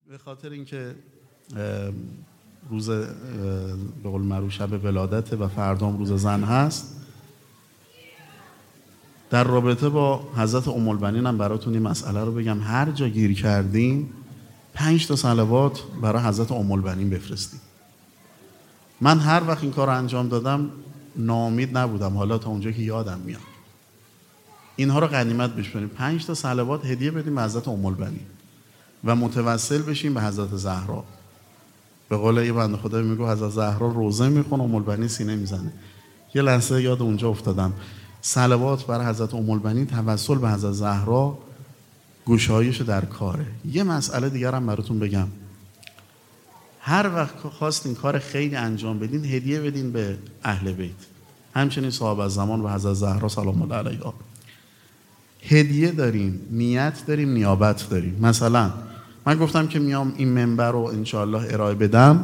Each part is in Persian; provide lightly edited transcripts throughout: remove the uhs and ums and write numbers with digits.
به خاطر اینکه روز به قول معروف شب ولادت و فردام روز زن هست، در رابطه با حضرت ام البنین هم براتون این مسئله رو بگم. هر جا گیر کردین 5 تا صلوات برای حضرت ام البنین بفرستید. من هر وقت این کار رو انجام دادم ناامید نبودم، حالا تا اونجا که یادم میاد. اینها رو غنیمت بشماریم. 5 تا صلوات هدیه بدیم به حضرت ام البنین و متوسل بشیم به حضرت زهرا. به قول یه بنده خدا میگه حضرت زهرا روزه میخونه، ام البنین سینه میزنه. یه لحظه یاد اونجا افتادم. صلوات برای حضرت ام البنین، توسل به حضرت زهرا، گشایش در کاره. یه مسئله دیگر هم براتون بگم. هر وقت خواستین کار خیلی انجام بدین، هدیه بدین به اهل بیت. همچنین صاحب الزمان و حضرت زهرا سلام الله علیها. هدیه داریم، نیت داریم، نیابت داریم. مثلا من گفتم که میام این منبر رو انشاءالله ارائه بدم،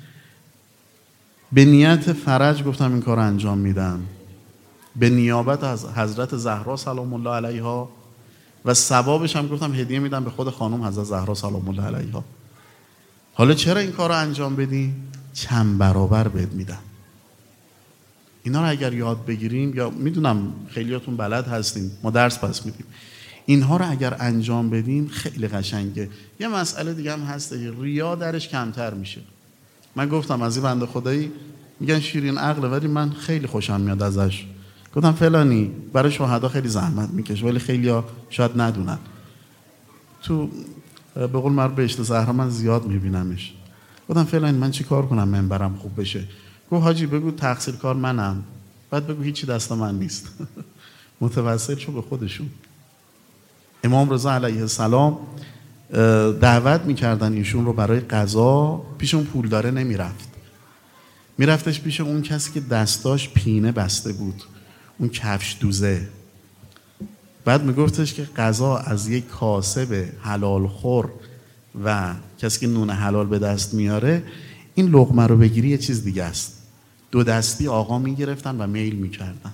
به نیت فرج گفتم این کار رو انجام میدم، به نیابت از حضرت زهرا سلام الله علیها، و ثوابش هم گفتم هدیه میدم به خود خانم حضرت زهرا سلام الله علیها. حالا چرا این کار رو انجام بدی؟ چند برابر بهت میدم. اینا رو اگر یاد بگیریم، یا میدونم خیلیاتون بلد هستین، ما درس پس میدیم، اینها رو اگر انجام بدین خیلی قشنگه. یه مسئله دیگه هم هست، ریا درش کمتر میشه. من گفتم از این بنده خدایی میگن شیرین عقله ولی من خیلی خوشم میاد ازش. گفتم فلانی برای شهدا خیلی زحمت میکشه ولی خیلیا شاید ندونن. تو به قول معروف بهشت زهرا من زیاد میبینمش. گفتم فلانی من چی کار کنم منبرم خوب بشه؟ گفت حاجی بگو تقصیر کار منم، بعد بگو هیچی دست من نیست. متوسل شو به خودشون. امام رضا علیه السلام دعوت میکردن ایشون رو برای غذا، پیش اون پول داره نمیرفت، میرفتش پیش اون کسی که دستاش پینه بسته بود، اون کفش دوزه. بعد میگفتش که غذا از یک کاسب حلال خور و کسی که نون حلال به دست میاره، این لقمه رو بگیری یه چیز دیگه است. 2 دستی آقا میگرفتن و میل میکردن.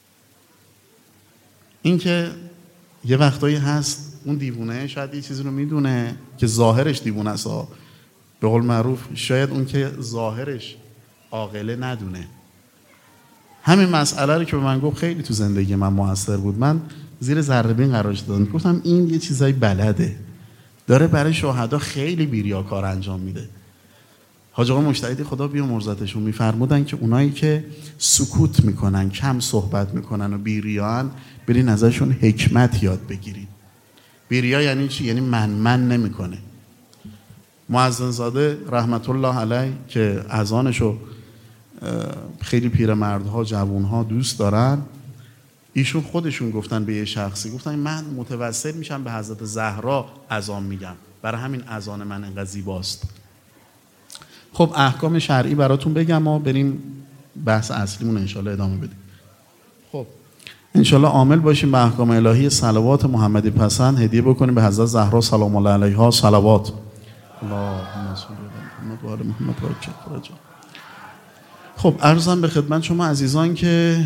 این که یه وقتایی هست اون دیوونه شاید یه چیزی رو میدونه که ظاهرش دیوونه است، به قول معروف شاید اون که ظاهرش عاقله ندونه. همین مسئله رو که به من گفت خیلی تو زندگی من موثر بود. من زیر ذره بین قرارش دادم، گفتم این یه چیزای بلده، داره برای شهدا خیلی بیریاکار انجام میده. حاج آقا مجتهدی خدا بیامرزتشون میفرمودن که اونایی که سکوت میکنن، کم صحبت میکنن و بیریان، برین ازشون حکمت یاد بگیرید. بیریا یعنی چی؟ یعنی من نمیکنه. مؤذن زاده رحمت الله علیه که اذانشو خیلی پیرمردها جوانها دوست دارن، ایشون خودشون گفتن به یه شخصی، گفتن من متوسل میشم به حضرت زهرا اذان میگم، برای همین اذان من انقدر زیباست. خب احکام شرعی براتون بگم و بریم بحث اصلیمون انشالله ادامه بدیم. خب انشالله عامل باشیم به احکام الهی. صلوات محمدی پسند هدیه بکنیم به حضرت زهرا سلام الله علیها. صلوات اللهم صل علی محمد و آل محمد و عجل. خب عرضم به خدمت شما عزیزان که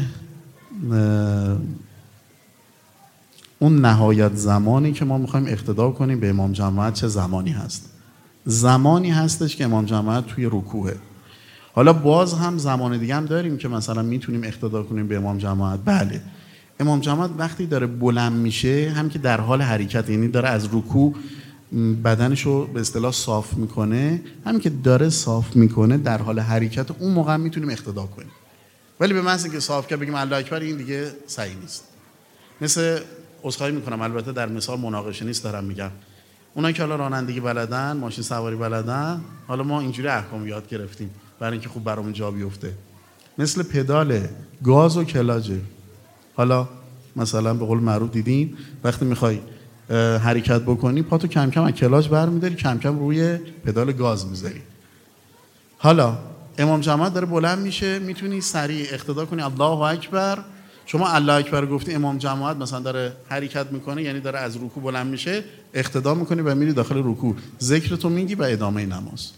اون نهایت زمانی که ما میخوایم اقتدا کنیم به امام جماعت چه زمانی هست؟ زمانی هستش که امام جماعت توی رکوعه. حالا باز هم زمان دیگه هم داریم که مثلا میتونیم اقتدا کنیم به امام جماعت. بله، امام جماعت وقتی داره بلند میشه، هم که در حال حرکت، یعنی داره از رکوع بدنشو به اصطلاح صاف میکنه، هم که داره صاف میکنه در حال حرکت، اون موقع میتونیم اقتدا کنیم. ولی به محض اینکه صاف کرد بگیم الله اکبر، این دیگه صحیح نیست. مثل عذرخواهی میکنم البته در مثال مناقشه نیست دارم میگم، اونایی که حالا رانندگی بلدن، ماشین سواری بلدن، حالا ما اینجوری احکام یاد گرفتیم برای اینکه خوب برامون جا بیفته، مثل پدال گاز و کلاجه. حالا مثلا به قول معروف دیدین وقتی میخوای حرکت بکنی پاتو کم کم از کلاج برمیداری، کم کم روی پدال گاز میذاری. حالا امام جماعت داره بلند میشه، میتونی سریع اقتدا کنی الله اکبر. شما الله اکبر گفتی، امام جماعت مثلا داره حرکت میکنه، یعنی داره از رکوع بلند میشه، اقتدا میکنی و میری داخل رکوع، ذکرتو میگی و ادامه نماز.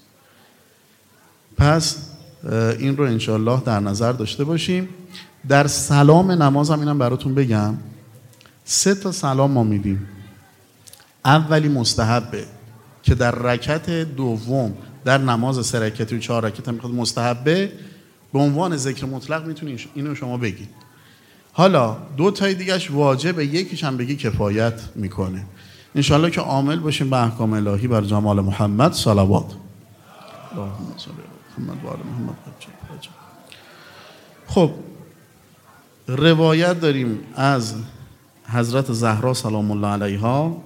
پس این رو انشالله در نظر داشته باشیم. در سلام نماز هم اینم براتون بگم، 3 تا سلام ما میدیم. اولی مستحبه، که در رکعت دوم در نماز 3 رکعتی و 4 رکعت میخواد مستحبه، به عنوان ذکر مطلق میتونی اینو شما بگید. حالا 2 تای دیگهش واجبه، یکیش هم بگی کفایت میکنه. انشالله که عامل باشیم به احکام الهی بر جمال محمد صلوات. اللهم صل علی محمد و آل محمد. خب روایت داریم از حضرت زهرا سلام الله علیها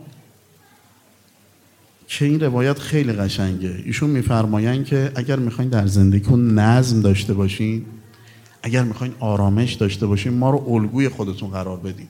که این روایت خیلی قشنگه. ایشون میفرمایند که اگر میخواین در زندگیتون نظم داشته باشین، اگر میخواین آرامش داشته باشین، ما رو الگوی خودتون قرار بدین.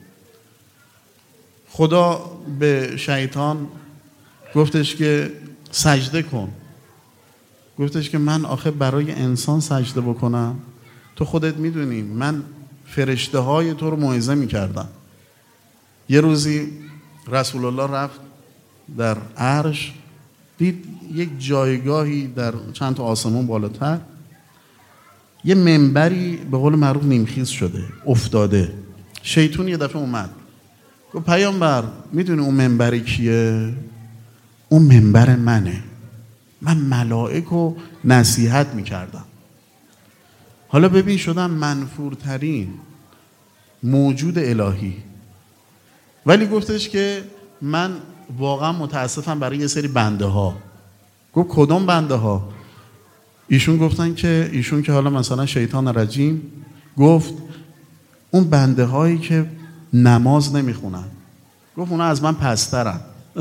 خدا به شیطان گفتش که سجده کن. گفتش که من آخه برای انسان سجده بکنم؟ تو خودت میدونی من فرشته های تو رو موعظه میکردم. یه روزی رسول الله رفت در عرش، دید یک جایگاهی در چند تا آسمون بالاتر یه منبری به قول معروف نیمخیز شده افتاده. شیطان یه دفعه اومد گفت پیامبر میدونی اون منبری کیه؟ اون منبر منه، من ملائک رو نصیحت میکردم. حالا ببین شدم منفورترین موجود الهی، ولی گفتش که من واقعا متاسفم برای یه سری بنده ها. گفت کدوم بنده ها؟ ایشون گفتن که ایشون که حالا مثلا شیطان رجیم گفت اون بنده هایی که نماز نمیخونن. گفت اونا از من پسترن.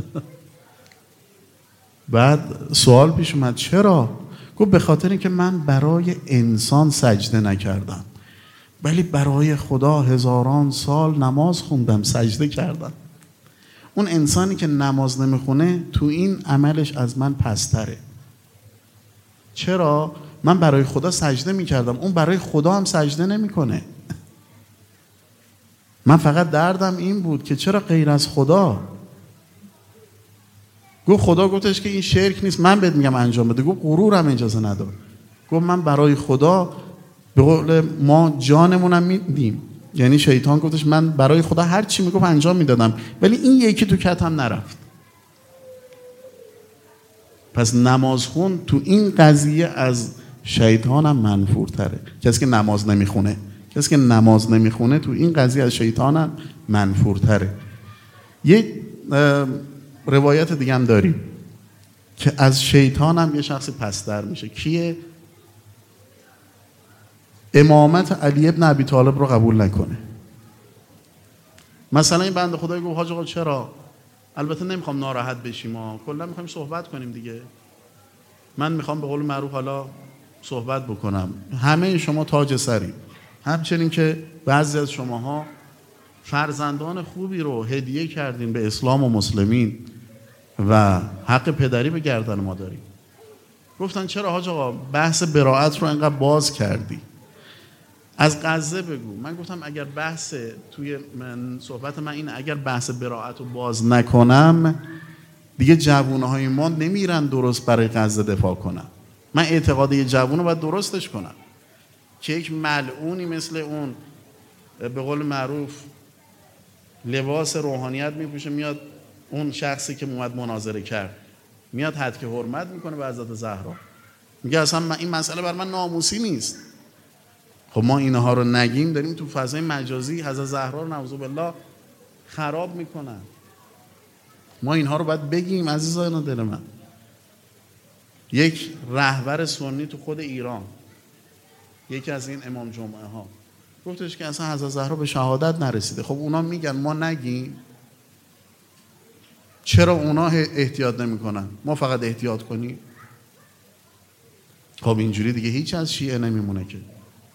بعد سوال پیش اومد چرا؟ گفت به خاطر اینکه من برای انسان سجده نکردم، ولی برای خدا هزاران سال نماز خوندم، سجده کردم. اون انسانی که نماز نمیخونه تو این عملش از من پستره. چرا؟ من برای خدا سجده میکردم، اون برای خدا هم سجده نمیکنه. من فقط دردم این بود که چرا غیر از خدا؟ گفت خدا گفتش که این شرک نیست، من بهت میگم انجام بده. گفت غرورم اجازه نداد. گفت من برای خدا به قول ما جانمونم میدیم. یعنی شیطان گفتش من برای خدا هر چی میگفت انجام میدادم، ولی این یکی تو کتم نرفت. پس نمازخون تو این قضیه از شیطانم منفورتره. کسی که نماز نمیخونه، کسی که نماز نمیخونه تو این قضیه از شیطانم منفورتره. یه روایت دیگه هم داریم که از شیطانم یه شخصی پستر میشه. کیه؟ امامت علی ابن ابی طالب رو قبول نکنه. مثلا این بنده خدای گفت حاج آقا چرا؟ البته نمیخوام ناراحت بشیم، ما کلا میخوایم صحبت کنیم دیگه. من میخوام به قول معروف حالا صحبت بکنم. همه شما تاج سرید، همچنین که بعضی از شماها فرزندان خوبی رو هدیه کردین به اسلام و مسلمین و حق پدری به گردن ما داریم. گفتن چرا حاج آقا بحث براءت رو اینقدر باز کردی؟ از غزه بگو. من گفتم اگر بحث توی صحبت من اینه اگر بحث براءت رو باز نکنم دیگه جوانهای ما نمیرن درست برای غزه دفاع کنن. من اعتقاد یه جوان رو باید درستش کنم که یک ملعونی مثل اون به قول معروف لباس روحانیت میپوشه، میاد اون شخصی که اومد مناظره کرد میاد حد که حرمت میکنه به حضرت زهرا، میگه اصلا این مسئله بر من ناموسی نیست. خب ما اینها رو نگیم داریم تو فضای مجازی حضرت زهرا رو نعوذ بالله خراب میکنن. ما اینها رو باید بگیم عزیزان دل من. یک رهبر سنی تو خود ایران، یکی از این امام جمعه ها گفتش که اصلا حضرت زهرا به شهادت نرسیده. خب اونا میگن ما نگیم؟ چرا اونا احتیاط نمیکنن ما فقط احتیاط کنیم؟ خب اینجوری دیگه هیچ از شیعه نمیمونه که.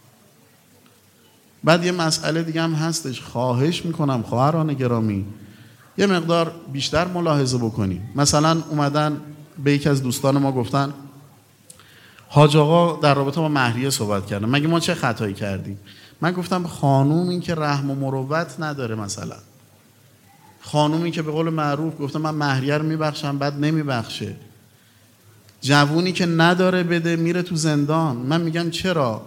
بعد یه مسئله دیگه هم هستش، خواهش میکنم خواهران گرامی یه مقدار بیشتر ملاحظه بکنیم. مثلا اومدن به یکی از دوستان ما گفتن حاج آقا در رابطه با مهریه صحبت کردن، مگه ما چه خطایی کردیم؟ من گفتم خانوم این که رحم و مروت نداره، مثلا خانومی که به قول معروف گفته من مهریه رو میبخشم بعد نمیبخشه، جوونی که نداره بده میره تو زندان. من میگم چرا؟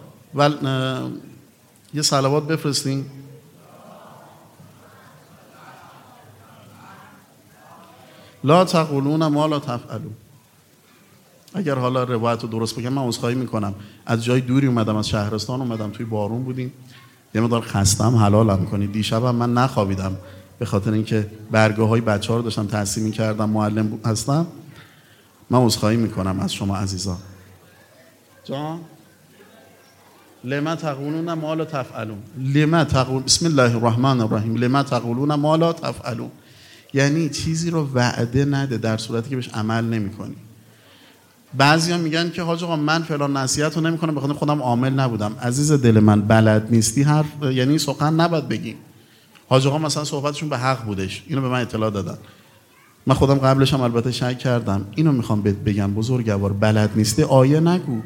یه صلوات بفرستین. لا تقولون ما لا تفعلون. اگر حالا روایت رو درست بگم، من عذرخواهی میکنم، از جای دوری اومدم، از شهرستان اومدم، توی بارون بودیم، یه مقدار خستم، حلالم کنید. دیشبم من نخوابیدم به خاطر اینکه برگه‌های بچه‌ها رو داشتم تحصیل می‌کردم، معلم هستم. من عذرخواهی میکنم از شما عزیزان. جان لما تقولون ما لا تفعلون. لما تقول بسم الله الرحمن الرحیم. لما تقولون ما لا تفعلون یعنی چیزی رو وعده نده در صورتی که بهش عمل نمی‌کنی. بعضیا میگن که حاج آقا من فلان نصیحت رو نمی‌کنم به خاطر خودم عامل نبودم. عزیز دل من، بلد نیستی حرف، یعنی سخن نباید بگیم. حاج آقا مثلا صحبتشون به حق بودش، اینو به من اطلاع دادن. من خودم قبلش هم البته شک کردم. اینو میخوام بهت بگم بزرگوار، بلد نیستی آیه نگو.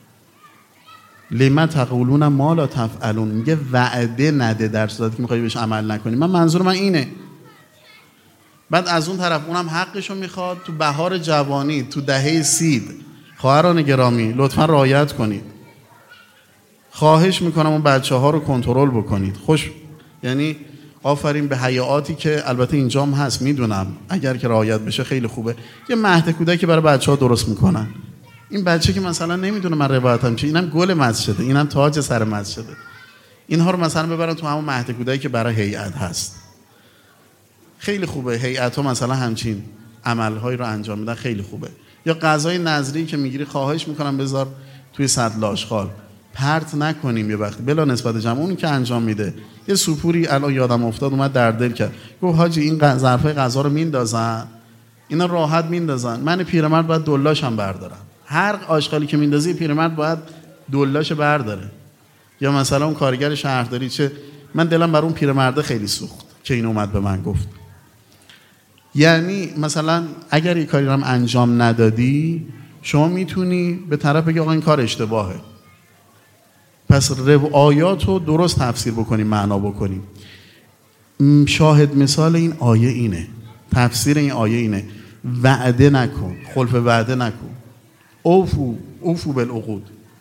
لما تقولون ما لا تفعلون، میگه وعده نده در صورتی که میخوای بهش عمل نکنی. من منظور من اینه. بعد از اون طرف اونم حقشو میخواد. تو بهار جوانی، تو دهه سید، خواهران گرامی لطفا رعایت کنید. خواهش میکنم اون بچه‌ها رو کنترل بکنید. یعنی آفرین به حیاتی که البته اینجام هست، میدونم اگر که رعایت بشه خیلی خوبه. یه مهد کودکی برای بچه‌ها درست میکنن. این بچه که مثلا نمیدونه من روایتم چیه، اینم گل مسجده، اینم تاج سر مسجده، اینها رو مثلا ببرن تو همون مهد کودکی که برای هیئت هست. خیلی خوبه. هیئت‌ها مثلا همچین عمل‌هایی رو انجام میدن، خیلی خوبه. یا غذای نظری که میگیری خواهش میکنم بذار توی سطل آشغال، پرت نکنیم. یه وقتی بلا نسبت جمع اونی که انجام میده. یه سوپوری الان یادم افتاد اومد در دل کرد، گفت حاجی این ظرفای غذا رو میندازن، اینا راحت میندازن، من پیرمرد باید دلاشم بردارم. هر آشغالی که میندازی پیرمرد باید دلاش برداره. یا مثلا اون کارگر شهرداری، چه من دلم بر اون پیرمرده خیلی سوخت که این اومد به من گفت. یعنی مثلا اگر یک کاری رو هم انجام ندادی، شما میتونی به طرف بگی آقا این کار اشتباهه. پس آیات رو درست تفسیر بکنیم، معنا بکنیم. شاهد مثال این آیه اینه، تفسیر این آیه اینه: وعده نکن، خلف وعده نکن. اوفو بالعقود،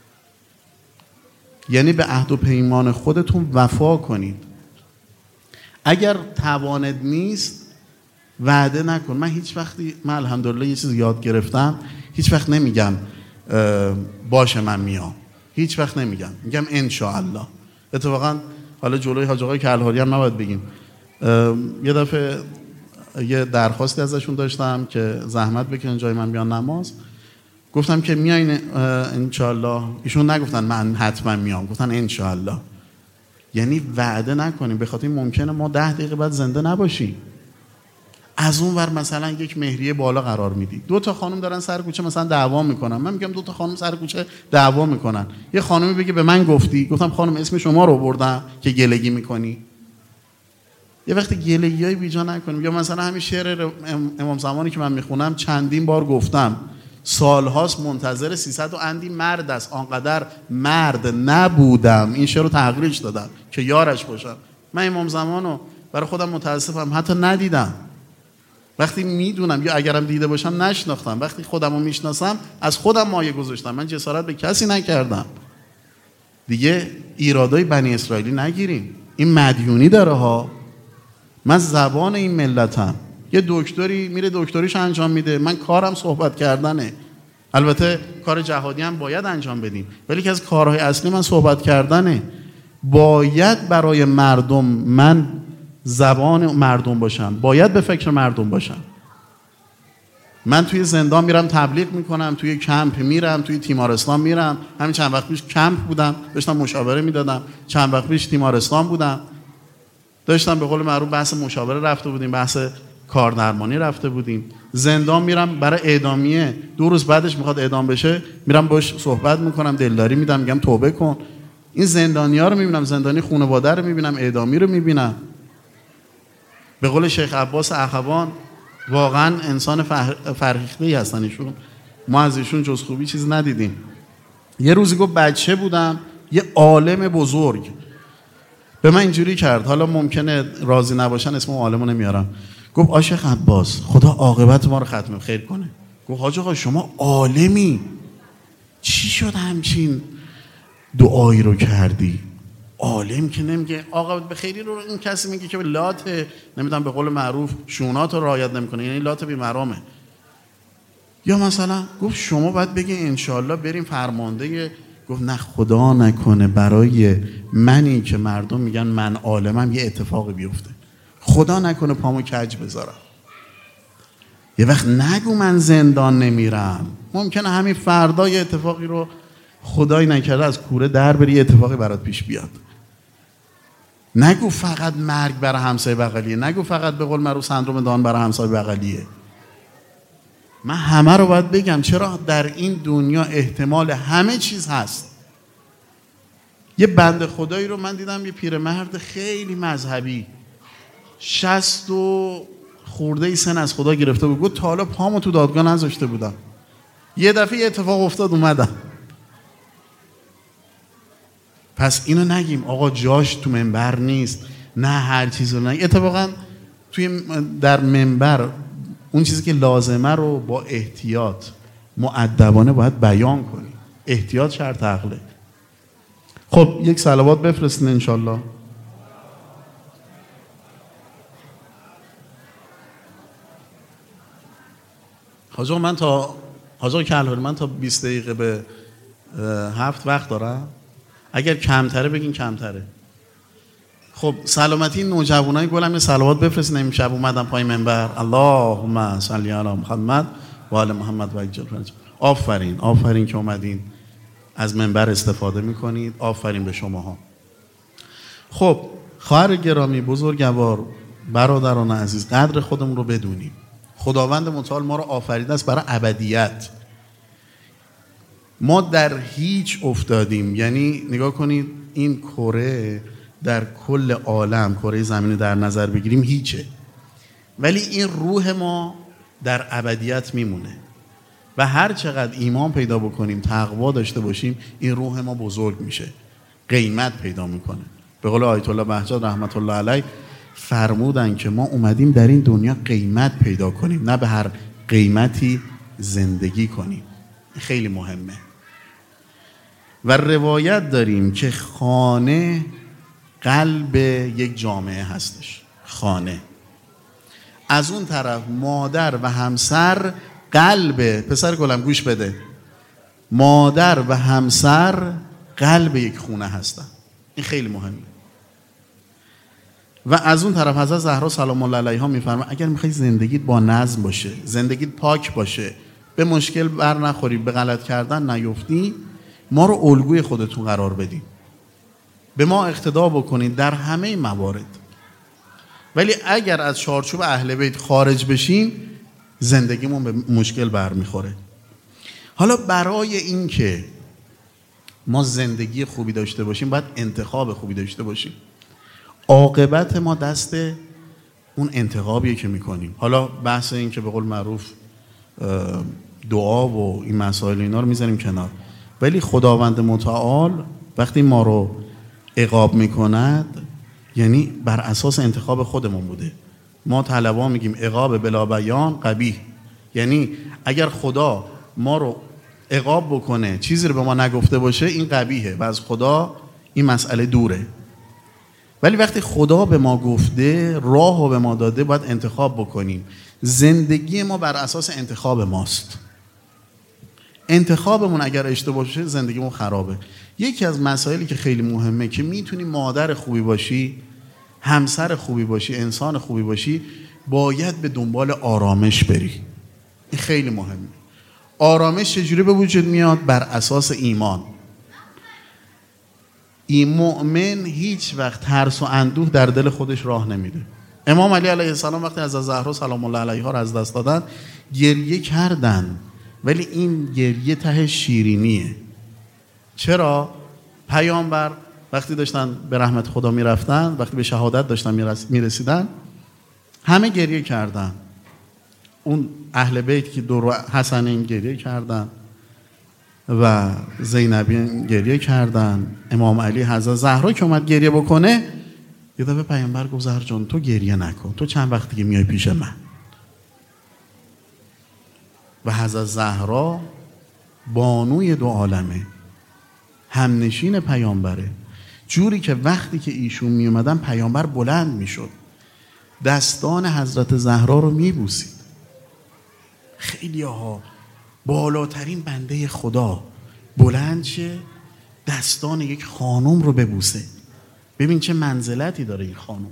یعنی به عهد و پیمان خودتون وفا کنید. اگر توانت نیست وعده نکن. من هیچ وقتی، من الحمدلله یه چیز یاد گرفتم، هیچ وقت نمیگم باشه من میام، هیچ وقت نمیگم، میگم انشاءالله. اتفاقا حالا جلوی حاج آقای کلهاری هم نباید بگیم. یه دفعه یه درخواستی ازشون داشتم که زحمت بکنن جای من بیان نماز. گفتم که میاین انشاءالله. ایشون نگفتن من حتما میام، گفتن انشاءالله. یعنی وعده نکنیم، به خاطر ممکنه ما 10 دقیقه بعد زنده نباشیم. از اون ور مثلا یک مهریه بالا قرار میدی، 2 تا خانم دارن سر کوچه مثلا دعوا میکنن. من میگم 2 تا خانم سر کوچه دعوا میکنن، یه خانمی بگه به من گفتی، گفتم خانم اسم شما رو بردم که گلگی میکنی. یه وقتی گلگیای بیجا نکنیم. یا مثلا همین شعر امام زمانی که من میخونم چندین بار گفتم، سالهاست منتظر 300 و اندی مرد است، آنقدر مرد نبودم این شعر رو تغییرش دادم که یارش باشم. من امام زمانو برای خودم متاسفم حتی ندیدم. وقتی میدونم یا اگرم دیده باشم نشناختم. وقتی خودمو میشناسم از خودم مایه گذاشتم. من جسارت به کسی نکردم. دیگه ایرادای بنی اسرائیلی نگیریم. این مدیونی داره ها. من زبان این ملتم. یه دکتری میره دکتریش انجام میده، من کارم صحبت کردنه. البته کار جهادی هم باید انجام بدیم، ولی که از کارهای اصلی من صحبت کردنه. باید برای مردم من زبان مردم باشم، باید به فکر مردم باشم. من توی زندان میرم تبلیغ میکنم، توی کمپ میرم، توی تیمارستان میرم. همین چند وقت پیش کمپ بودم، داشتم مشاوره میدادم. چند وقت پیش تیمارستان بودم، داشتم به قول معروف بحث مشاوره رفته بودیم، بحث کاردرمانی رفته بودیم. زندان میرم برای اعدامیه، 2 روز بعدش میخواد اعدام بشه، میرم باش صحبت میکنم، دلداری میدم، میگم توبه کن. این زندانی‌ها رو میبینم، زندانی خانواده رو میبینم، اعدامی رو میبینم. به قول شیخ عباس اخوان واقعا انسان فرهیخته‌ای هستن ایشون. ما از ایشون جز خوبی چیز ندیدیم. یه روزی گفت بچه بودم، یه عالم بزرگ به من اینجوری کرد، حالا ممکنه راضی نباشن اسم عالمو نمیارم. گفت آشیخ عباس خدا عاقبت ما رو ختم خیر کنه. گفت حاج آقا شما عالمی، چی شد همچین دعایی رو کردی؟ عالم که نمیگه آقا به خیری رو این کسی میگه که لات نمیدونم به قول معروف شونات رو رعایت نمیکنه، یعنی لات بی‌مرامه. یا مثلا گفت شما باید بگی انشالله بریم فرمانده، گفت نه خدا نکنه برای منی که مردم میگن من عالمم یه اتفاقی بیفته، خدا نکنه پامو کج بذارم. یه وقت نگو من زندان نمیرم، ممکنه همین فردا یه اتفاقی رو خدای نکرده از کوره در بری، یه اتفاقی برات پیش بیاد. نگو فقط مرگ برای همسایه بغلیه، نگو فقط به قول معروف سندروم دان برای همسایه بغلیه. من همه رو باید بگم، چرا در این دنیا احتمال همه چیز هست. یه بنده خدایی رو من دیدم، یه پیرمرد خیلی مذهبی 60 و خورده ای سن از خدا گرفته بود، گفت تا حالا پامو تو دادگاه نذاشته بودم، یه دفعه یه اتفاق افتاد اومدم. پس اینو نگیم آقا جاش تو منبر نیست، نه هر چیز رو نگیم. اتفاقا توی در منبر اون چیزی که لازمه رو با احتیاط مؤدبانه باید بیان کنی. احتیاط شرط عقله. خب یک صلوات بفرستین انشالله. حاجا کلهری من تا 20 دقیقه به 7 وقت دارم، اگر کمتره بگین کمتره. خب سلامتی نوجوانای گلم یه صلوات بفرستین. امشب اومدم پای منبر، اللهم صل علی محمد و آل محمد و عجل فرج. آفرین که اومدین از منبر استفاده میکنید، آفرین به شماها. خب خواهر گرامی، بزرگوار، برادران عزیز، قدر خودمون رو بدونیم. خداوند متعال ما رو آفریده است برای ابدیت. ما در هیچ افتادیم، یعنی نگاه کنید این کره در کل عالم، کره زمین در نظر بگیریم هیچه، ولی این روح ما در ابدیت میمونه و هر چقدر ایمان پیدا بکنیم، تقوا داشته باشیم، این روح ما بزرگ میشه، قیمت پیدا میکنه. به قول آیت الله بهجت رحمت الله علیه فرمودن که ما اومدیم در این دنیا قیمت پیدا کنیم، نه به هر قیمتی زندگی کنیم. خیلی مهمه. و روایت داریم که خانه قلب یک جامعه هستش. خانه از اون طرف مادر و همسر قلب، پسر گلم گوش بده، مادر و همسر قلب یک خونه هستن. این خیلی مهمه. و از اون طرف حضرت زهرا سلام الله علیها میفرمایند اگر میخوای زندگیت با نظم باشه، زندگیت پاک باشه، به مشکل بر نخوری، به غلط کردن نیفتی، ما رو الگوی خودتون قرار بدین، به ما اقتدا بکنید در همه موارد. ولی اگر از چارچوب اهل بیت خارج بشیم، زندگیمون به مشکل برمیخوره. حالا برای این که ما زندگی خوبی داشته باشیم، باید انتخاب خوبی داشته باشیم. عاقبت ما دست اون انتخابیه که میکنیم. حالا بحث این که به قول معروف دعا و این مسائل اینا رو میذاریم کنار، ولی خداوند متعال وقتی ما رو عقاب میکند، یعنی بر اساس انتخاب خودمون بوده. ما طلبا میگیم عقاب بلا بیان قبیح، یعنی اگر خدا ما رو عقاب بکنه چیزی رو به ما نگفته باشه، این قبیحه و از خدا این مسئله دوره. ولی وقتی خدا به ما گفته، راه رو به ما داده، باید انتخاب بکنیم. زندگی ما بر اساس انتخاب ماست. انتخابمون اگر اشتباه باشه، زندگیمون خرابه. یکی از مسائلی که خیلی مهمه که میتونی مادر خوبی باشی، همسر خوبی باشی، انسان خوبی باشی، باید به دنبال آرامش بری. این خیلی مهمه. آرامش چجوری به وجود میاد؟ بر اساس ایمان. این مؤمن هیچ وقت ترس و اندوه در دل خودش راه نمیده. امام علی علیه السلام وقتی از زهرا سلام الله علیها را از دست دادن، گریه کردن، ولی این گریه ته شیرینیه. چرا؟ پیامبر وقتی داشتن به رحمت خدا میرفتن، وقتی به شهادت داشتن میرسیدن، همه گریه کردن. اون اهل بیت که دور حسنین گریه کردن و زینبی گریه کردن، امام علی، حضرت زهرا که اومد گریه بکنه، یه دفعه پیامبر گفت زهرا جان تو گریه نکن، تو چند وقت دیگه میای پیش من. و حضرت زهرا بانوی دو عالمه، همنشین پیامبره. جوری که وقتی که ایشون می اومدن پیامبر بلند می شد، دستان حضرت زهرا رو می بوسید. خیلی ها بالاترین بنده خدا بلند شه دستان یک خانم رو ببوسه. ببین چه منزلتی داره این خانم.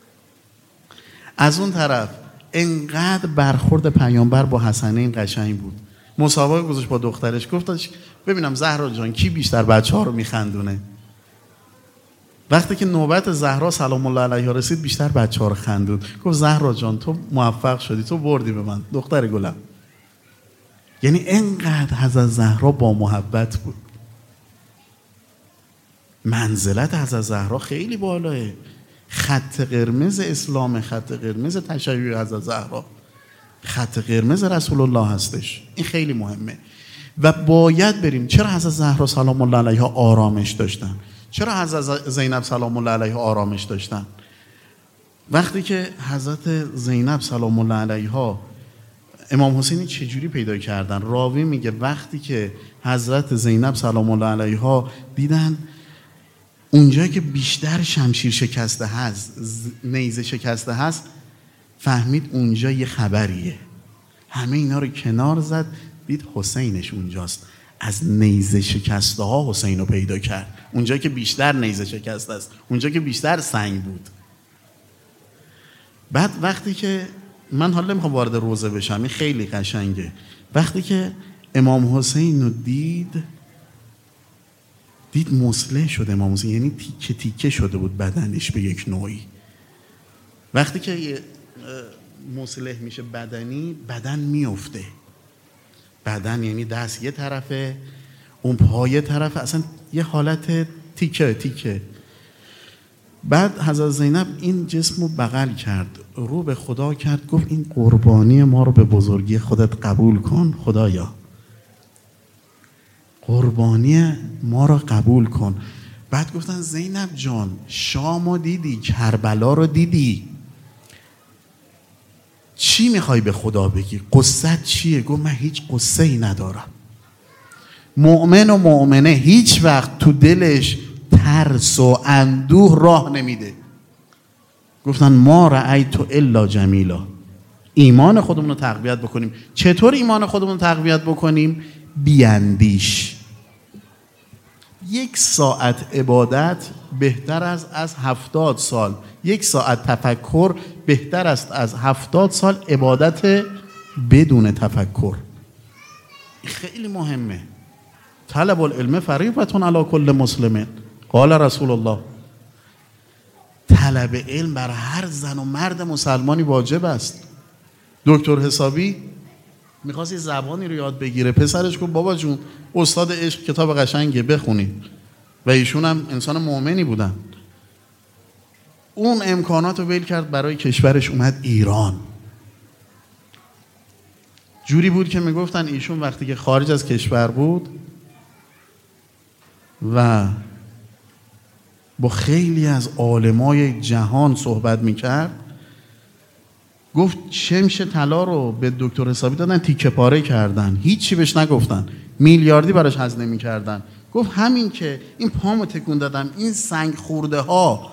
از اون طرف انقدر برخورد پیامبر با حسنین قشنگ بود، مسابقه گذاشت با دخترش، گفتش ببینم زهرا جان کی بیشتر بچه‌ها رو میخندونه. وقتی که نوبت زهرا سلام الله علیها رسید بیشتر بچه‌ها رو خندود. گفت زهرا جان تو موفق شدی، تو بردی به من دختر گلم. یعنی انقدر حضرت زهرا با محبت بود. منزلت حضرت زهرا خیلی بالاه. خط قرمز اسلام، خط قرمز تشیع حضرت زهرا، خط قرمز رسول الله هستش. این خیلی مهمه و باید بریم. چرا حضرت زهرا سلام الله علیها آرامش داشتن؟ چرا حضرت زینب سلام الله علیها آرامش داشتن؟ وقتی که حضرت زینب سلام الله علیها امام حسینی چجوری پیدا کردن؟ راوی میگه وقتی که حضرت زینب سلام الله علیها دیدن اونجایی که بیشتر شمشیر شکسته هست، نیزه شکسته هست، فهمید اونجا یه خبریه. همه اینا رو کنار زد، دید حسینش اونجاست. از نیزه شکسته ها حسین رو پیدا کرد. اونجایی که بیشتر نیزه شکسته است، اونجایی که بیشتر سنگ بود. بعد وقتی که من حالا نمیخوام وارد روزه بشم، این خیلی قشنگه. وقتی که امام حسین رو دید مسلح شده امام حسین، یعنی تیکه تیکه شده بود بدنش به یک نوعی. وقتی که مسلح میشه بدنی، بدن میفته. بدن یعنی دست یه طرفه، اون پای یه طرفه، اصلا یه حالت تیکه تیکه. بعد حضرت زینب این جسم رو بغل کرد، رو به خدا کرد، گفت این قربانی ما رو به بزرگی خودت قبول کن خدایا، قربانی ما رو قبول کن. بعد گفتن زینب جان شامو دیدی، کربلا رو دیدی، چی میخوای به خدا بگی؟ قصت چیه؟ گفت من هیچ قصه ای ندارم. مؤمن و مؤمنه هیچ وقت تو دلش ترس و اندوه راه نمیده. گفتن ما رأیت الا جمیلا. ایمان خودمون رو تقویت بکنیم. چطور ایمان خودمون رو تقویت بکنیم؟ بیاندیش. 1 ساعت عبادت بهتر است از 70 سال. 1 ساعت تفکر بهتر است از 70 سال عبادت بدون تفکر. خیلی مهمه. طلب العلم فریضة علی کل مسلم، قال رسول الله. طلب علم بر هر زن و مرد مسلمانی واجب است. دکتر حسابی میخواست یه زبانی رو یاد بگیره، پسرش گفت بابا جون استاد عشق کتاب قشنگه بخونید، و ایشون هم انسان مؤمنی بودن. اون امکانات رو ول کرد برای کشورش، اومد ایران. جوری بود که میگفتن ایشون وقتی که خارج از کشور بود و با خیلی از عالمای جهان صحبت میکرد، گفت شمش طلا رو به دکتر حسابی دادن تیکه پاره کردن، هیچی بهش نگفتن، میلیاردی براش هزینه میکردن. گفت همین که این پامو تکون دادم، این سنگ خورده ها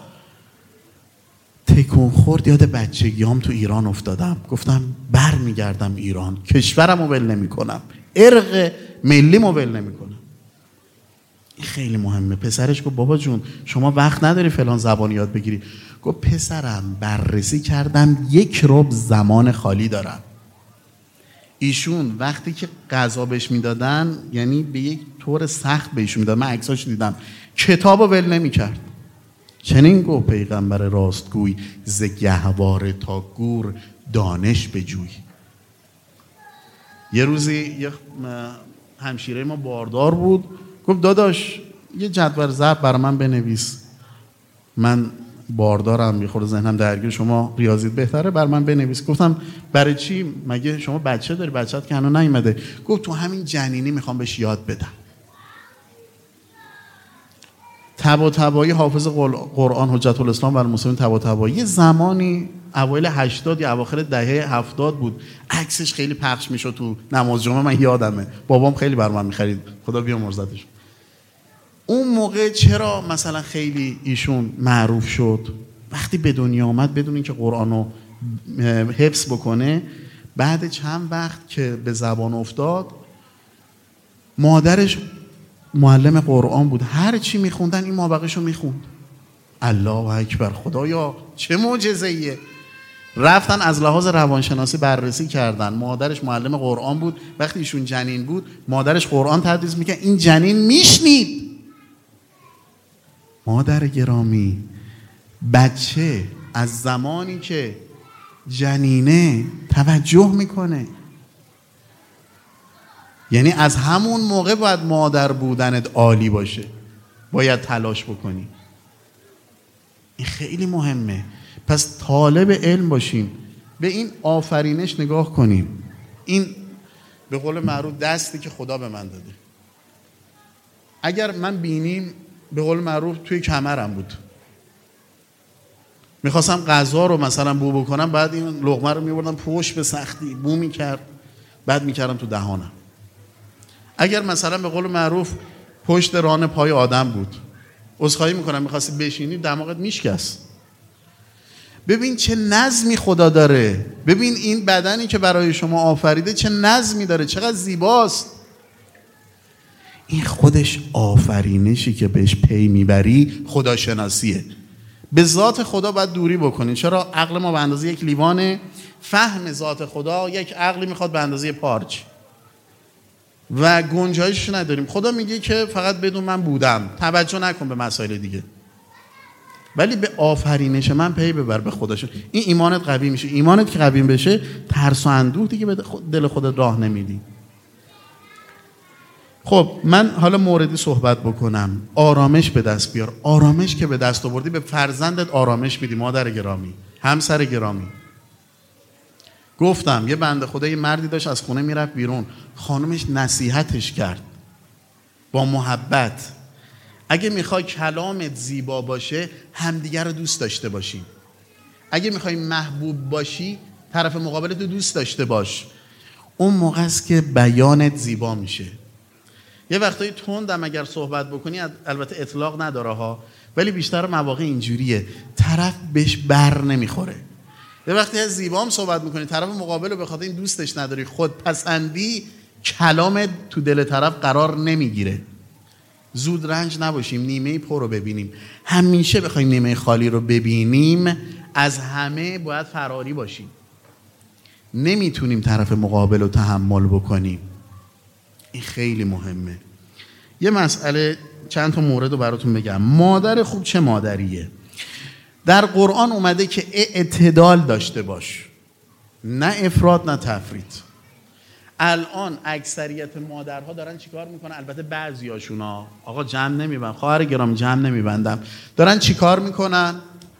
تکون خورد، یاد بچگیام تو ایران افتادم. گفتم بر میگردم ایران، کشورمو ول نمی کنم، ارق ملیمو ول نمی کنم. این خیلی مهمه. پسرش گفت بابا جون شما وقت نداری فلان زبان یاد بگیری. گفت پسرم بررسی کردم 1 ربع زمان خالی دارم. ایشون وقتی که غذا بهش میدادن، یعنی به یک طور سخت بهشون میدادن، من عکساش دیدم، کتابو ول نمیکرد. چنین گفت پیغمبر راستگوی، ز گهواره تا گور دانش بجوی. یه روزی یه همشیره ما باردار بود، گفت داداش یه جدول ضرب برای من بنویس، من باردارم، یه خورده ذهنم درگیر، شما ریاضیت بهتره، برای من بنویس. گفتم برای چی؟ مگه شما بچه داری؟ بچه‌ت که هنوز نیومده. گفت تو همین جنینی میخوام بهش یاد بدم. طباطبایی حافظ قرآن حجت الاسلام بر المسلمین، طباطبایی یه زمانی اوایل 80 یا اواخر دهه 70 بود، عکسش خیلی پخش میشد تو نماز جمعه، من یادمه، بابام خیلی بر من میخرید، خدا بیامرزتش. اون موقع چرا مثلا خیلی ایشون معروف شد؟ وقتی به دنیا آمد بدون اینکه قرآن رو حفظ بکنه، بعد چند وقت که به زبان افتاد، مادرش معلم قرآن بود، هر چی میخوندن این مابقیش رو میخوند. الله اکبر، خدایا چه معجزه‌ایه. رفتن از لحاظ روانشناسی بررسی کردن، مادرش معلم قرآن بود، وقتی ایشون جنین بود مادرش قرآن تدریس میکرد، این جنین میشنید. مادر گرامی، بچه از زمانی که جنینه توجه میکنه، یعنی از همون موقع باید مادر بودنت عالی باشه، باید تلاش بکنی. این خیلی مهمه. پس طالب علم باشیم، به این آفرینش نگاه کنیم. این به قول معروف دستی که خدا به من داده. اگر من بینیم به قول معروف توی کمرم بود، میخواستم غذا رو مثلا بو بکنم، بعد این لقمه رو میبردم پشت به سختی بو میکرد، بعد میکردم تو دهانم. اگر مثلا به قول معروف پشت ران پای آدم بود، عذرخواهی میکنم میخواستی بشینی دماغت میشکست. ببین چه نظمی خدا داره، ببین این بدنی که برای شما آفریده چه نظمی داره، چقدر زیباست. این خودش آفرینشی که بهش پی میبری خداشناسیه. به ذات خدا باید دوری بکنی. چرا؟ عقل ما به اندازه یک لیوانه، فهم ذات خدا یک عقلی میخواد به اندازه پارچ و گنجایش نداریم. خدا میگه که فقط بدون من بودم، توجه نکن به مسائل دیگه، ولی به آفرینش من پی ببر، به خودش. این ایمانت قوی میشه. ایمانت که قوی بشه، ترس و اندوه دیگه به دل خودت راه نمیدی. خب من حالا موردی صحبت بکنم. آرامش به دست بیار. آرامش که به دست آوردی، به فرزندت آرامش میدی. مادر گرامی، همسر گرامی، گفتم یه بنده خدا، یه مردی داشت از خونه میرفت بیرون، خانمش نصیحتش کرد با محبت. اگه میخوای کلامت زیبا باشه، همدیگر رو دوست داشته باشی. اگه میخوای محبوب باشی، طرف مقابلت رو دوست داشته باش. اون موقع است که بیانت زیبا میشه. یه وقتایی تندم اگر صحبت بکنی، البته اطلاق نداره ها، ولی بیشتر مواقع اینجوریه، طرف بهش بر نمیخوره. یه وقتی از زیبام صحبت میکنی، طرف مقابل رو به خاطر این دوستش نداری، خودپسندی، کلامت تو دل طرف قرار نمیگیره. زود رنج نباشیم، نیمه پر رو ببینیم. همیشه بخوایم نیمه خالی رو ببینیم، از همه باید فراری باشیم. نمیتونیم طرف مقابل رو تحمل بکنیم. این خیلی مهمه. یه مسئله، چند تا مورد رو براتون بگم. مادر خوب چه مادریه؟ در قرآن اومده که اعتدال داشته باش، نه افراط نه تفریط. الان اکثریت مادرها دارن چیکار میکنن؟ البته بعضیاشونا، آقا جمع نمیبندم، خواهر گرامی جمع نمیبندم، دارن چیکار میکنن؟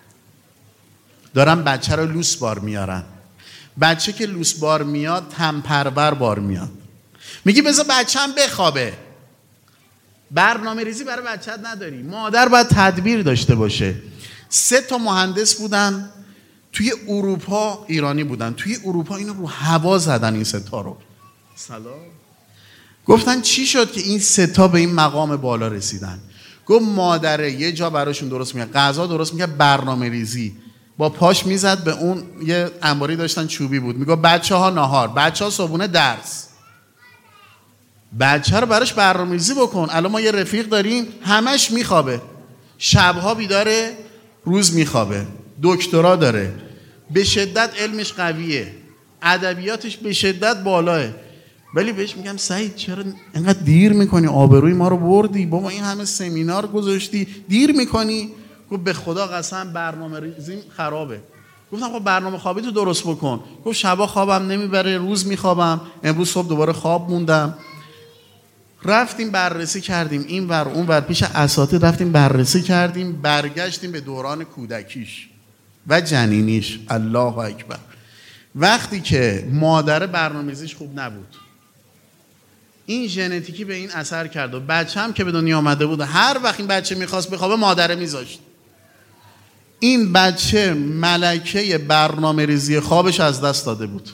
دارن بچه رو لوس بار میارن. بچه که لوس بار میاد، تنپرور بار میاد. میگی بذار بچه‌م بخوابه. برنامه ریزی برای بچه‌ت نداری. مادر باید تدبیر داشته باشه. 3 تا مهندس بودن توی اروپا، ایرانی بودن، توی اروپا اینو رو هوا زدن این 3 تا رو. سلام. گفتن چی شد که این 3 تا به این مقام بالا رسیدن؟ گفت مادره یه جا براشون درست میکرد، غذا درست میکرد، برنامه ریزی، با پاش میزد به اون، یه انباری داشتن چوبی بود، میگفت بچه‌ها ناهار، بچه‌ها صبحونه درس. بچه رو براش برنامه‌ریزی بکن. الان ما یه رفیق داریم همش میخوابه، شبها بیداره، روز میخوابه، دکترا داره، به شدت علمش قویه، ادبیاتش به شدت بالاه، ولی بهش میگم سعید چرا اینقدر دیر میکنی؟ آبروی ما رو بردی بابا، این همه سمینار گذاشتی دیر میکنی. گفت به خدا قسم برنامه ریزیم خرابه. گفتم خب برنامه خوابی تو درست بکن. گفت شبا خوابم نمیبره، روز میخوابم، امروز صبح دوباره خواب موندم. رفتیم بررسی کردیم این ور اون ور، پیش اساتید رفتیم بررسی کردیم، برگشتیم به دوران کودکیش و جنینیش. الله اکبر. وقتی که مادر برنامه‌ریزیش خوب نبود، این ژنتیکی به این اثر کرد و بچه هم که به دنیا آمده بود، هر وقت این بچه میخواست بخوابه مادره میذاشت. این بچه ملکه برنامه‌ریزی خوابش از دست داده بود.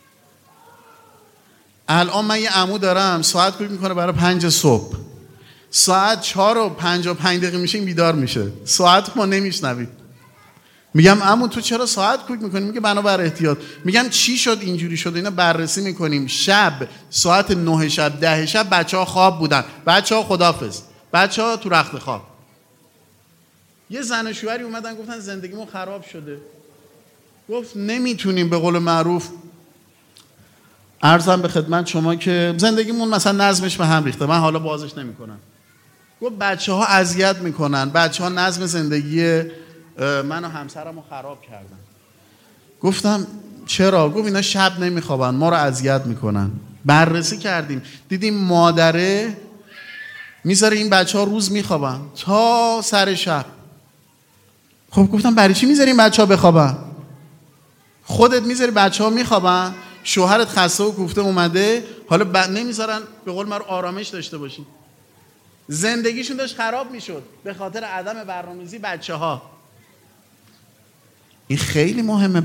الان من یه عمو دارم، ساعت کوک میکنه برای 5 صبح، ساعت 4:55 میشه این بیدار میشه. ساعت ما نمیشنوید. میگم عمو تو چرا ساعت کوک میکنی؟ میگه بنابر احتیاط. میگم چی شد اینجوری شد؟ اینا بررسی میکنیم. شب ساعت 9 شب 10 شب بچه‌ها خواب بودن. بچه‌ها خداحافظ. بچه‌ها تو رخت خواب. یه زن و شوهری اومدن گفتن زندگیمون خراب شده. گفت نمیتونیم به قول معروف عرضم به خدمت شما که زندگیمون مثلا نظمش به هم ریخته، من حالا بازش نمیکنم. گفت بچه‌ها اذیت میکنن، بچه‌ها نظم زندگی من و همسرمو خراب کردن. گفتم چرا؟ گفت اینا شب نمیخوابن، ما رو اذیت میکنن. بررسی کردیم دیدیم مادره میذاره این بچه‌ها روز میخوابن تا سر شب. خب گفتم برای چی میذاری این بچه‌ها بخوابن؟ خودت میذاری بچه‌ها میخوابن، شوهرت خسته و کوفته اومده، حالا نمیذارن به قول من آرامش داشته باشین. زندگیشون داشت خراب میشد به خاطر عدم برنامه‌ریزی بچه‌ها. این خیلی مهمه،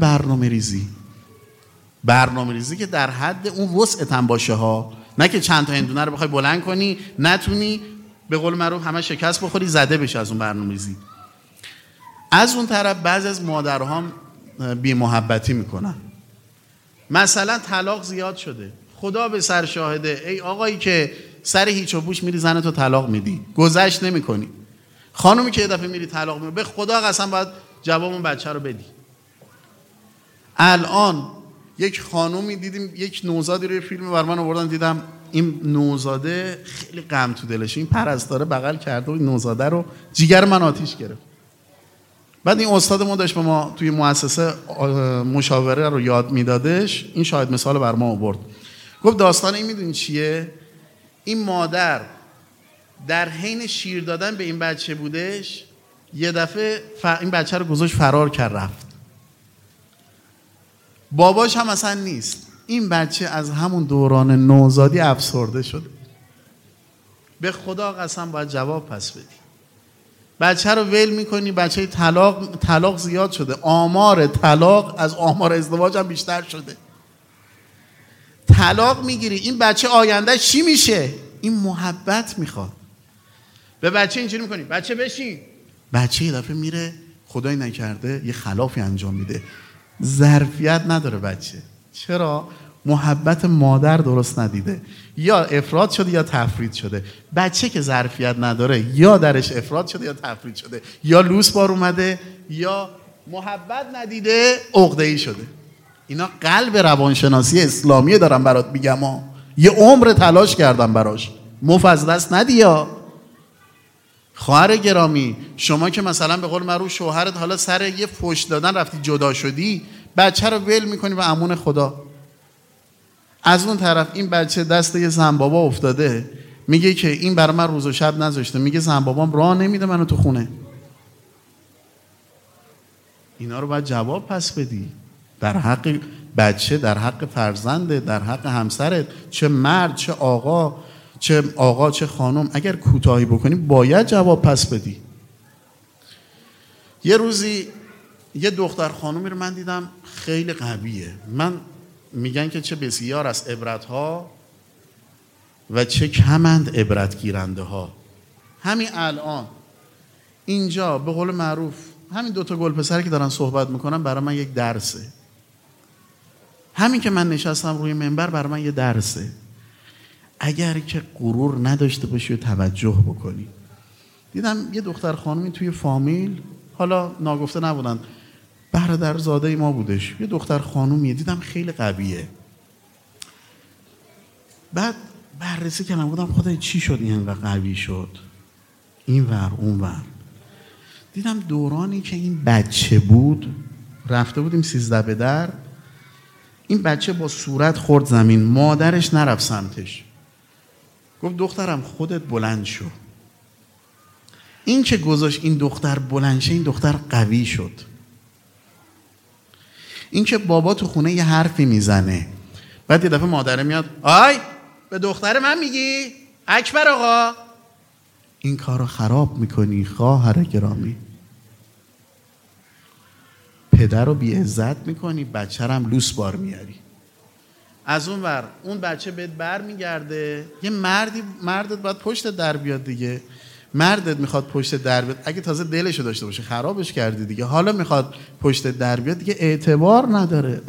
برنامه‌ریزی که در حد اون وسعت هم باشه ها، نه که چند تا هندونه رو بخوای بلند کنی نتونی به قول معروف همه شکست بخوری زده بشه از اون برنامه‌ریزی. از اون طرف بعضی از مادرها بی محبتی میکنن. مثلا طلاق زیاد شده، خدا به سر شاهده، ای آقایی که سر هیچ و بوش میری زنتو طلاق میدی، گذشت نمیکنی. خانومی که یه دفعه میری طلاق میدی، به خدا قسم باید جواب اون بچه رو بدی. الان یک خانومی دیدیم، یک نوزادی روی فیلم بر من آوردن، دیدم این نوزاده خیلی غم تو دلش، این پرستاره بغل کرده و این نوزاده رو جیگر من آتیش گرفت. بعد این استاد ما داشت به ما توی مؤسسه مشاوره رو یاد میدادش، این شاهد مثال بر ما آورد. گفت داستان این میدونی چیه؟ این مادر در حین شیر دادن به این بچه بودش، یه دفعه این بچه رو گذاشت فرار کرد رفت. باباش هم اصلا نیست. این بچه از همون دوران نوزادی افسرده شده. به خدا قسم باید جواب پس بدی. بچه رو ول میکنی، بچه طلاق زیاد شده، آمار طلاق از آمار ازدواج هم بیشتر شده. طلاق میگیری، این بچه آینده چی میشه؟ این محبت میخواد. به بچه اینجوری میکنی بچه بشین، بچه یه دفعه میره خدای نکرده یه خلافی انجام میده، ظرفیت نداره بچه. چرا؟ محبت مادر درست ندیده، یا افراط شده یا تفرید شده. بچه که ظرفیت نداره یا درش افراط شده یا تفرید شده، یا لوس بار اومده یا محبت ندیده عقده‌ای شده. اینا قلب روانشناسی اسلامی دارم برات میگم ها. یه عمر تلاش کردم براش، از دست ندیا. خواهر گرامی، شما که مثلا به قول معروف شوهرت حالا سر یه فحش دادن رفتی جدا شدی، بچه رو ول میکنی به امون خدا. از اون طرف این بچه دست یه زن بابا افتاده، میگه که این برای من روز و شب نذاشته، میگه زن بابام راه نمیده منو تو خونه. اینا رو باید جواب پس بدی در حق بچه، در حق فرزنده، در حق همسرت، چه مرد چه آقا چه خانم. اگر کوتاهی بکنی باید جواب پس بدی. یه روزی یه دختر خانومی رو من دیدم خیلی قویه. من میگن که چه بسیار از عبرتها و چه کمند عبرت گیرنده ها. همین الان اینجا به قول معروف همین دوتا گل پسر که دارن صحبت میکنن برای من یک درسه. همین که من نشستم روی منبر برای من یه درسه. اگر که غرور نداشته باشی و توجه بکنی. دیدم یه دختر خانومی توی فامیل، حالا ناگفته نبودن، برادر زاده ما بودش، یه دختر خانومیه، دیدم خیلی قویه. بعد بررسی کردم، بودم خدای چی شد این انقدر قوی شد؟ این ور اون ور. دیدم دورانی که این بچه بود، رفته بودیم 13 به در، این بچه با صورت خورد زمین، مادرش نرفت سمتش، گفت دخترم خودت بلند شو. این که گذاشت این دختر بلند شه، این دختر قوی شد. این که بابا تو خونه یه حرفی میزنه، بعد یه دفعه مادره میاد، آی به دختر من میگی؟ اکبر آقا. این کار رو خراب میکنی خواهر گرامی. پدر رو بی عزت میکنی، بچه رو هم لوس بار میاری. از اون ور اون بچه بهت بر میگرده، یه مردت باید پشت در بیاد دیگه. مردت میخواد پشت در بیاد، اگه تازه دلشو داشته باشه خرابش کردی دیگه، حالا میخواد پشت در بیاد دیگه اعتبار نداره.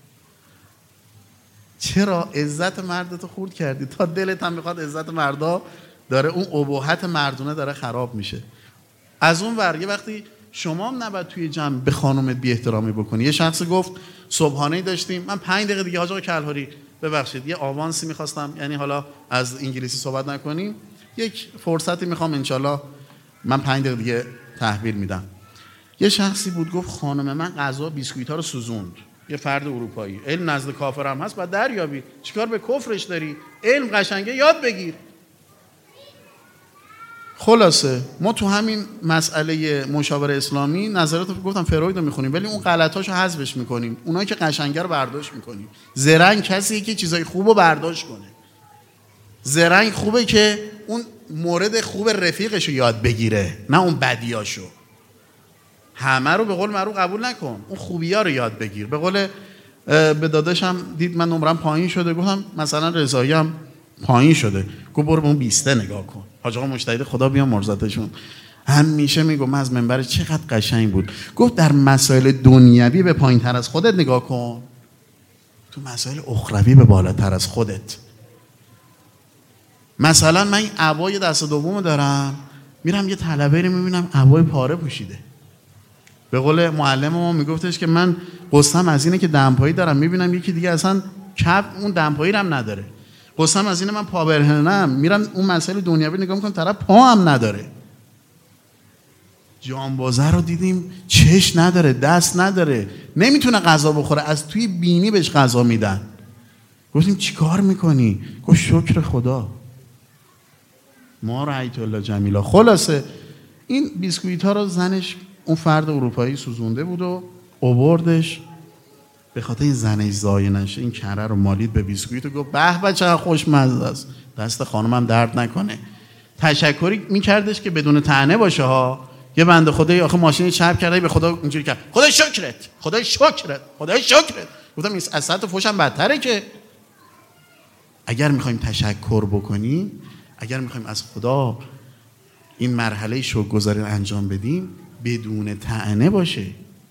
چرا؟ عزت مردتو خورد کردی. تا دلت هم میخواد عزت مردا داره، اون اباحت مردونه داره خراب میشه. از اون ور یه وقتی شما هم نباید توی جمع به خانومت بی احترامی بکنی. یه شخصی گفت صبحانه داشتیم، من 5 دقیقه دیگه حاج آقا کلهری ببخشید یه آوانسی میخواستم، یعنی حالا از انگلیسی صحبت نکنیم، یک فرصتی میخوام انشالله من 5 دقیقه دیگه تحویل میدم. یه شخصی بود گفت خانم من غذا بیسکویت‌ها رو سوزوند. یه فرد اروپایی، علم نزد کافر هم هست، بعد دریابی. چیکار به کفرش داری؟ علم قشنگه، یاد بگیر. خلاصه ما تو همین مسئله مشاوره اسلامی نظراتو گفتم فروید رو میخونیم، ولی اون غلطاشو حذفش میکنیم، اونایی که قشنگه رو برداشت میکنیم. زرنگ کسیه که چیزای خوبو برداشت کنه. زرنگ خوبه که اون مورد خوب رفیقشو یاد بگیره، نه اون بدیاشو. همه رو به قول معروف قبول نکن، اون خوبی‌ها رو یاد بگیر. به قول به داداشم دید من نمرم پایین شده، گفتم مثلا رضایی هم پایین شده، گفت برو به اون 20 نگاه کن. حاج آقا مجتهد خدا بیام مرزتشون همیشه میگم من از منبر چقدر قشنگ بود، گفت در مسائل دنیوی به پایین‌تر از خودت نگاه کن، تو مسائل اخروی به بالاتر از خودت. مثلا من این عبای دست دومو دارم، میرم یه طلبه رو میبینم عبای پاره پوشیده. به قول معلم ما میگفتش که من قصه‌ام از اینه که دمپایی دارم میبینم یکی دیگه اصلا کپ اون دمپایی رو هم نداره. قصه‌ام از اینه من پا برهنه‌ام، میرم اون مسئله دنیوی نگاه میکنم طرف پا هم نداره. جانبازه رو دیدیم چش نداره، دست نداره، نمیتونه غذا بخوره، از توی بینی بهش غذا میدن. گفتیم چی کار میکنی؟ گفت شکر خدا. ما رأیت الله جمیلا. خلاصه این بیسکویت ها رو زنش اون فرد اروپایی سوزونده بود و آوردش، به خاطر این زنش ضایع نشه این کره رو مالید به بیسکویت و گفت به به چقدر خوشمزه است، دست خانمم درد نکنه. تشکری میکردش که بدون طعنه باشه ها. یه بنده خدایی آخه ماشین چپ کرده به خدا اینجوری کرد، خدای شکرت، خدای شکرت، خدای شکرت. گفتم این از سطح فوشم بدتره که. اگر میخوایم تشکر بکنیم، اگر میخوایم از خدا این مرحله شکرگزاری رو انجام بدیم، بدون طعنه باشه.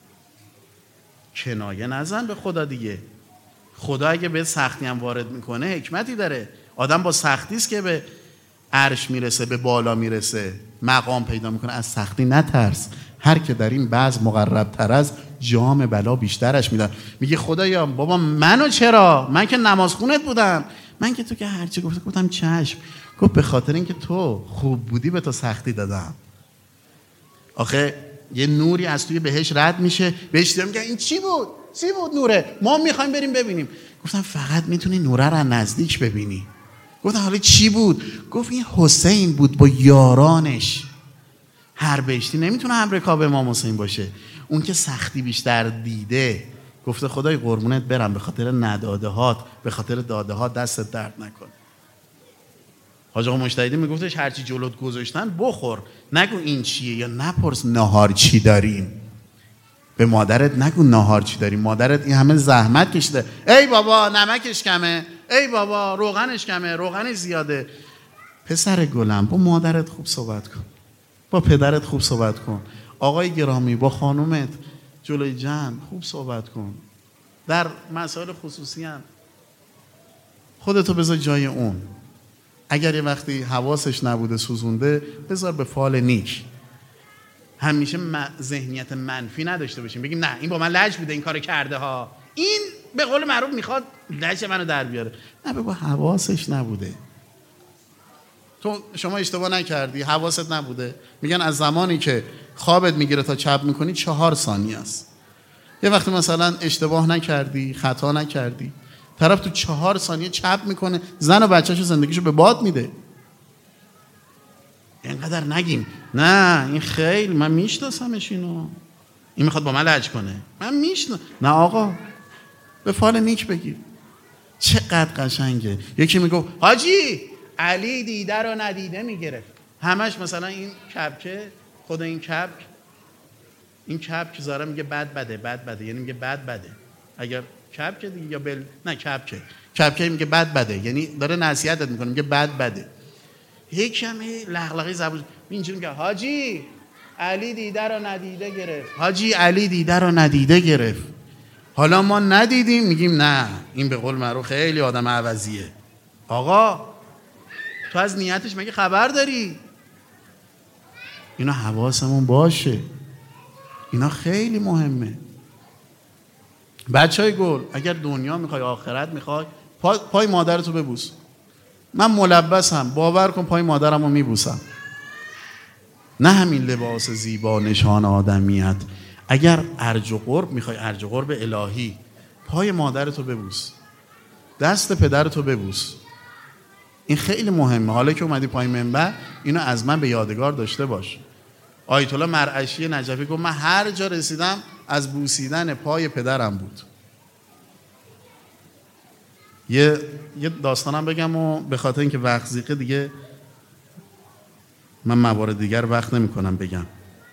کنایه نزن به خدا دیگه. خدا اگه به سختی هم وارد میکنه حکمتی داره. آدم با سختی است که به عرش میرسه، به بالا میرسه، مقام پیدا میکنه. از سختی نترس، هر که در این بعض مقرب تر از جام بلا بیشترش میدن. میگه خدایا بابا منو چرا؟ من که نماز خونت بودم، من که تو که هرچی گفتم چشم. گفت به خاطر اینکه تو خوب بودی به تو سختی دادم. آخه یه نوری از توی بهش رد میشه، بهش میگن این چی بود؟ چی بود نوره؟ ما میخوایم بریم ببینیم. گفتم فقط میتونی نوره رو نزدیک ببینی. گفتم حالا چی بود؟ گفت این حسین بود با یارانش. هر بهشتی نمیتونه هم رکاب امام حسین باشه. اون که سختی بیشتر دیده گفته خدای قربونت برم، به خاطر ندادهات، به خاطر دادهات دستت درد نکنه. حاج آقا مجتهدی میگفتش هرچی جلوت گذاشتن بخور، نگو این چیه، یا نپرس ناهار چی داریم. به مادرت نگو ناهار چی داریم، مادرت این همه زحمت کشیده، ای بابا نمکش کمه، ای بابا روغنش کمه، روغنش زیاده. پسر گلم با مادرت خوب صحبت کن، با پدرت خوب صحبت کن. آقای گرامی با خانومت جلوی جمع خوب صحبت کن. در مسائل خصوصی هم خودتو بذار جای اون. اگر یه وقتی حواسش نبوده سوزونده، بذار به فال نیک. همیشه ذهنیت منفی نداشته باشیم، بگیم نه این با من لج بوده این کارو کرده ها، این به قول معروف میخواد لج منو در بیاره. نه بگو حواسش نبوده. تو شما اشتباه نکردی، حواست نبوده. میگن از زمانی که خوابت میگیره تا چپ میکنی 4 ثانیه است. یه وقتی مثلا اشتباه نکردی، خطا نکردی، طرف تو 4 ثانیه چپ میکنه، زن و بچه‌شو زندگیشو به باد میده. اینقدر نگیم نه این خیلی من میشناسمش اینو، این میخواد با من لج کنه، من میشناسم. نه آقا به فال نیک بگیر. چقدر قشنگه. یکی میگه حاجی علی دیده رو ندیده میگرفت، همش مثلا این کپکه، خود این کپک زاره میگه بد بده، یعنی میگه بد بده. اگر کپکه دیگه یا نه کپکه میگه بده، یعنی داره نصیحتت میکنه، میگه بده. کمی لغلقه زبون اینجوری میگه حاجی علی دیده رو ندیده گرفت، حاجی علی دیده رو ندیده گرفت. حالا ما ندیدیم میگیم نه این به قول معروف خیلی آدم عوضیه. آقا تو از نیتش مگه خبر داری؟ اینا حواسمون باشه، اینا خیلی مهمه. بچهای گل، اگر دنیا میخوای آخرت میخوای، پای مادرتو ببوس. من ملبسم، باور کن پای مادرمو میبوسم. نه همین لباس زیبا نشان آدمیت. اگر ارج و قرب میخوای، ارج و قرب الهی، پای مادرتو ببوس، دست پدرتو ببوس. این خیلی مهمه. حالا که اومدی پای منبر اینو از من به یادگار داشته باش. آیت الله مرعشی نجفی گفت من هر جا رسیدم از بوسیدن پای پدرم بود. یه داستانم بگم و به خاطر اینکه وقت زیقه دیگه من موارد دیگر وقت نمی کنم بگم.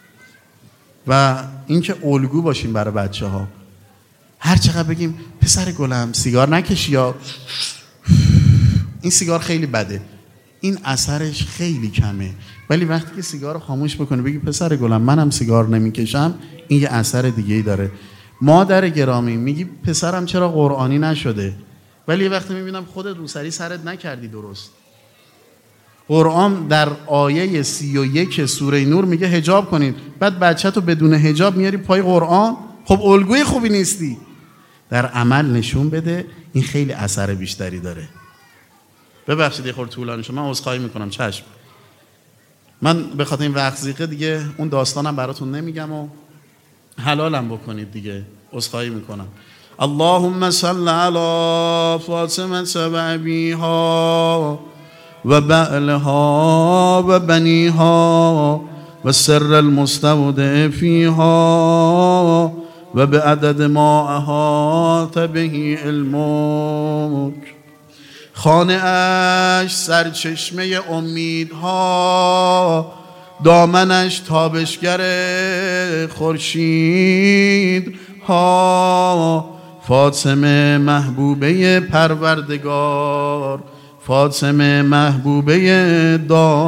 و اینکه الگو باشیم برای بچه ها. هر چقدر بگیم پسر گلم سیگار نکشی، یا این سیگار خیلی بده، این اثرش خیلی کمه. ولی وقتی که سیگار رو خاموش بکنی بگی پسر گلم منم سیگار نمیکشم، این یه اثر دیگه‌ای داره. مادر گرامی میگی پسرم چرا قرآنی نشده، ولی یه وقتی میبینم خودت روسری سرت نکردی درست. قرآن در آیه 31 سوره نور میگه حجاب کنید، بعد بچه‌تو بدون حجاب میاری پای قرآن. خب الگوی خوبی نیستی. در عمل نشون بده، این خیلی اثر بیشتری داره. ببخشید یه خورده طولانی شد، من عذرخواهی میکنم. چشم. من به خاطر این وقت زیقه دیگه اون داستانم براتون نمیگم و حلالم بکنید دیگه. عذرخواهی میکنم. اللهم صل علی فاطمه ابیها و بعلها و بنیها و سر المستودع فیها و بعدد ما احاط به علمک. خانه اش سرچشمه امیدها، دامنش تابشگر خورشید ها. فاطمه محبوبه پروردگار، فاطمه محبوبه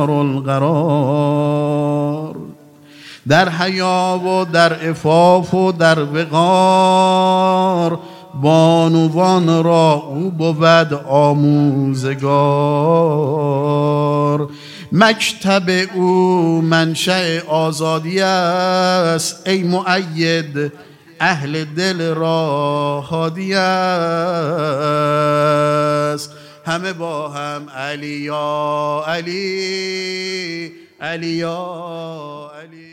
دارالقرار. در حیا و در عفاف و در وقار، بانوان را او بود آموزگار. مکتب او منشأ آزادی است، ای مؤید اهل دل را هادی است. همه با هم علی یا علی، علی یا علی.